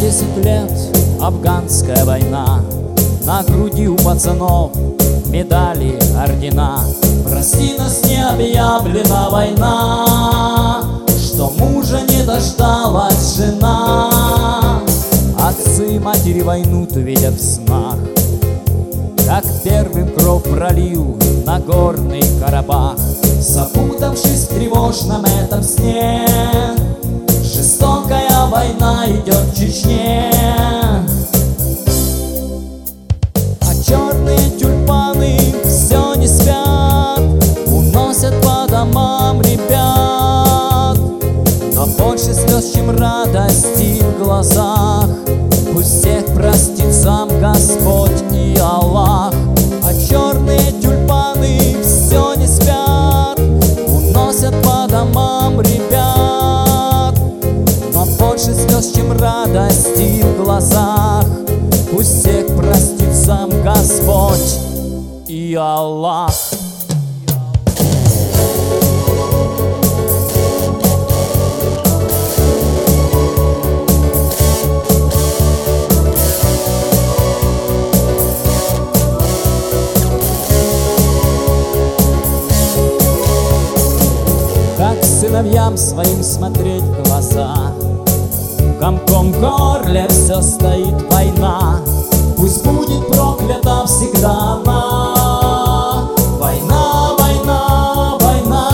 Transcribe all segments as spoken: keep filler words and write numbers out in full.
десять лет афганская война, на груди у пацанов медали, ордена. Прости, нас не объявлена война, что мужа не дождалась жена. Отцы и матери войну-то видят в снах, как первым кровь пролил Нагорный Карабах. Запутавшись в тревожном этом сне, жестокая война идет в Чечне. А черные тюльпаны все не спят, уносят по домам ребят. Но больше слез, чем радости в глазах, пусть всех простит сам Господь и Аллах. А черные тюльпаны все не спят, уносят по домам ребят. Но больше слез, чем радости в глазах, пусть всех простит сам Господь и Аллах. Сыновьям своим смотреть в глаза, комком в горле все стоит война. Пусть будет проклята всегда она. Война, война, война.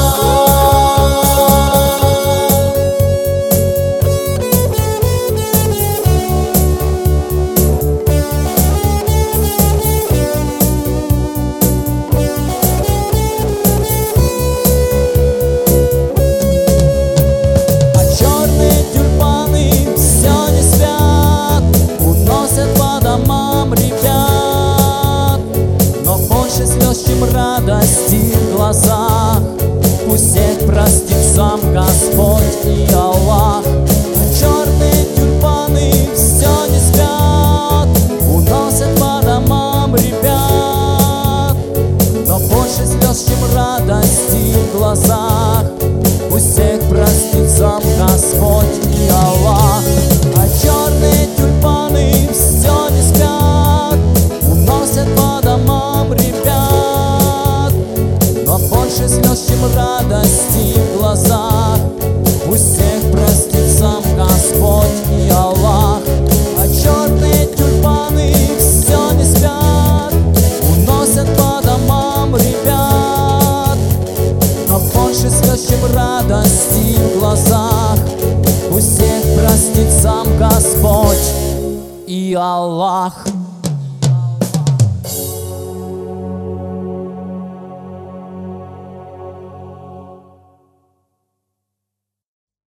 Радости в глазах, пусть всех простит сам Господь и Аллах. А черные тюльпаны все не спят, уносят по домам ребят. Но больше слез, чем радости в глазах, пусть всех простит сам Господь и Аллах. А черные тюльпаны все не спят, уносят по домам ребят. Больше слез, чем радости в глазах, пусть всех простит сам Господь и Аллах. А черные тюльпаны все не спят, уносят по домам ребят. Но больше слез, чем радости в глазах, пусть всех простит сам Господь и Аллах.